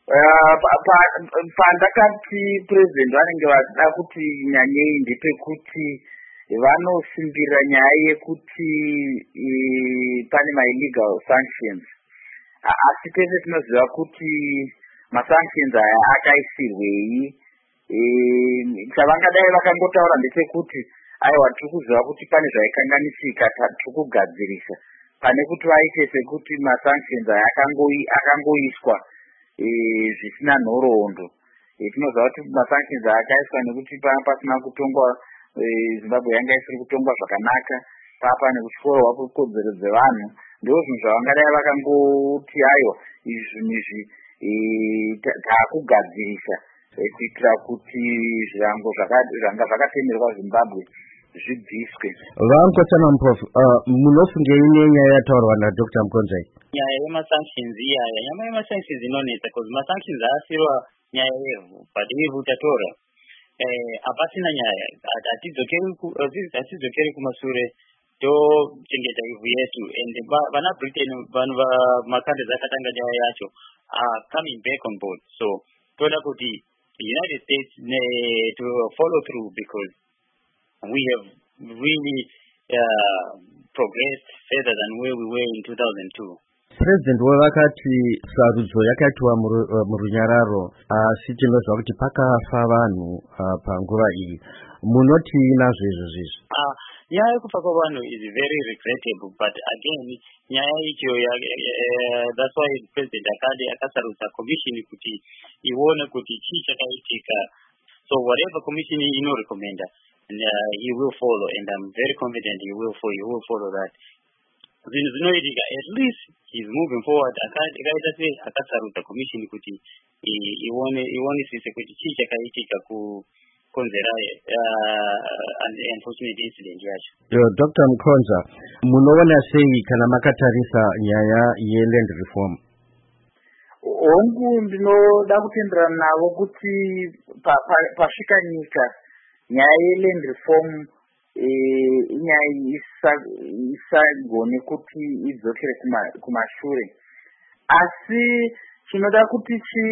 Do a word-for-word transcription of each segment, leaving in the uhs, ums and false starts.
pandakati president vanenge vachida kuti nyaya iyi ndepekuti vanosimbirira nyaya yekuti pane maillegal sanctions, asi tese tinoziva kuti masanctions aya akaisirwei. Chavangadai vakangotaura ndechekuti aiwa tiri kuziva kuti pane zvaikanganisika tiri kugadzirisa, pane kuti vaite sekuti masanctions aya akangoiswa zvisina nhoroondo. Tinoziva kuti masanctions aya akaiswa nekuti pasina kutongwa, Zimbabwe yanga isiri kutongwa zvakanaka, papa nekushorwa kwekodzero dzevanhu. Ndizvo zvinhu zvavangadai vakangoti aiwa izvi zvinhu izvi taakugadzirisa kuitira kuti zvirango zvanga zvakatemerwa Zimbabwe zvibviswe. Vankosana Mpofu, munofungei nenyaya yataurwa naDr Mkonza? Nyaya yemasanctions iyaya, nyaya yemasanctions inonetsa because masanctions aasirwa nyaya yevhu, but ivhu tatora hapasina nyaya, hatidzokeri kumashure tochengeta ivhu yetu, and vana Britain vanhu makandles akatanga nyaya yacho are coming back on board. So toda kuti the United States to follow through because we have really uh, progressed further than where we were in two thousand two. President wevakati sarudzo yakaitwa murunyararo, asi tinozva kuti pakafa vanhu panguva iyi. Munoti nazvo izvo zvizvi? Nyaya yekufa kwavanhu is very regrettable, but again nyaya icho that's why President akade akasarudza commission kuti ione kuti chii chakaitika. So whatever commission inorecommenda, uh, he will follow, and I'm very confident he will follow, he will follow that. Zvinhu zvinoitika, at least he's moving forward. Akaita sei akasarudza commission kuti ione ionisise kuti chii chakaitika kukonzera unfortunate incident yacho. Doctor Mkonza, munoona sei kana makatarisa nyaya yeland reform? Hongu ndinoda kutenderana navo kuti pasvika nyika nyaya yeland reform inyaya isagone kuti idzokere kumashure, asi chinoda kuti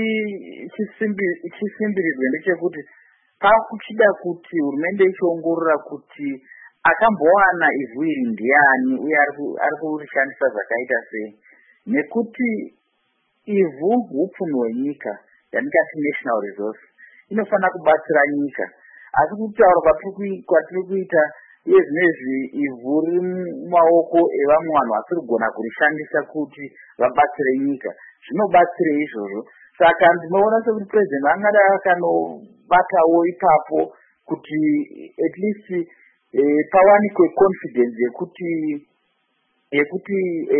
chisimbirirwe ndechekuti pakuchida kuti hurumende ichiongorora kuti akambowana ivhu iri ndiani uye ari kurishandisa zvakaita sei, nekuti ivhu hupfumi hwenyika, yanikati national resource, inofanira kubatsira nyika. Asi kutaura kwatiri kuita iye zvinezvi ivhu riri mumaoko evamwe vanhu vasiri kugona kurishandisa kuti vabatsire nyika, zvinobatsirei izvozvo? Saka ndinoona sekuti president angadai akanobatawo ipapo kuti at least pawanikwe confidence yekuti yekuti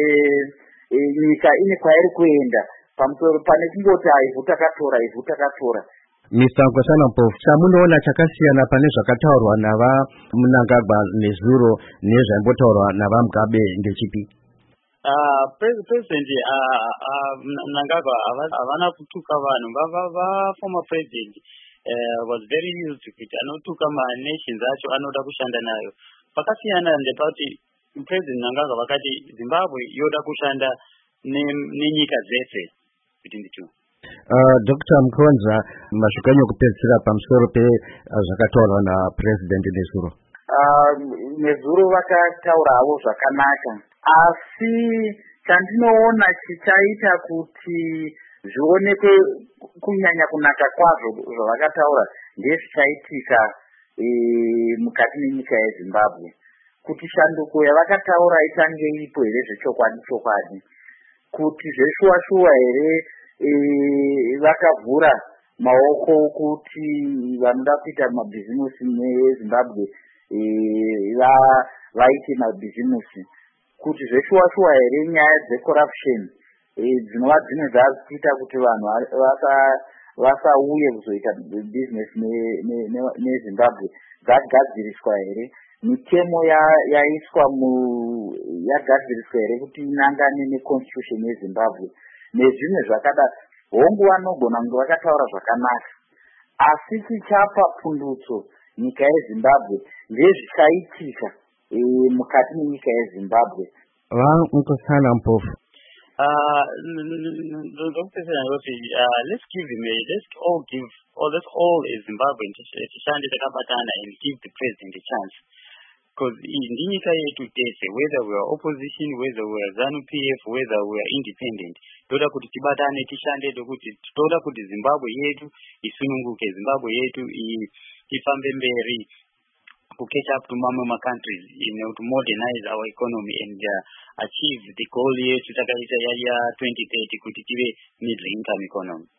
nyika ine kwairi kuenda pamusoro pane kungoti ivhu takatora ivhu takatora. Mister Nkosana Mpofu, chamunoona chakasiyana pane zvakataurwa nava Mnangagwa Nezuro nezvaimbotaurwa nava Mugabe ndechipi? Uh, President uh, Mnangagwa havana kutuka vanhu. Former president uh, was very used to it. Anotuka ma-nations acho anoda kushanda nayo. Pakasiyana ndepati President Mnangagwa vakati Zimbabwe yoda kushanda nenyika dzese between the two. Uh, Doctor Mkonza, mashukanyo kupedzisira pamusoro pe zvakataurwa na President Nezuro. Uh, Nezuro vakataurawo zvakanaka, asi chandinoona chichaita kuti zvionekwe kunyanya kunaka kwazvo zvavakataura ndezvichaitika mukati menyika yeZimbabwe, kuti shanduko yavakataura itange iripo here zvechokwadi chokwadi, kuti zveshuwa-shuwa here vakavhura maoko kuti vanoda kuita mabhizimusi neZimbabwe vaite mabhizimusi, kuti zveshuwa-shuwa here nyaya dzecorruption dzinova dzimwe dzakuita kuti vanhu vasauye kuzoita business neZimbabwe dzagadziriswa here, mitemo yaiswa yagadziriswa here kuti inangane neconstitution yeZimbabwe nezvimwe zvakada. Hongu vanogona kunge vakataura zvakanaka, asi chichapa pundutso nyika yeZimbabwe ndezvichaitika mukati menyika yeZimbabwe. Vankosana Mpofu, uh uh let's give him a let's all give or let's all as Zimbabwean tishande takabatana and give the president a chance, because indinyika yetu tese, whether we are opposition, whether we are ZANU P F, whether we are independent, toda kuti tibatane tishande kuti toda kuti Zimbabwe yetu isununguke, Zimbabwe yetu ifambe mberi to catch up to mama countries, you know, to modernize our economy and uh, achieve the goal yetu takaita ya twenty thirty kuti tive middle income economy.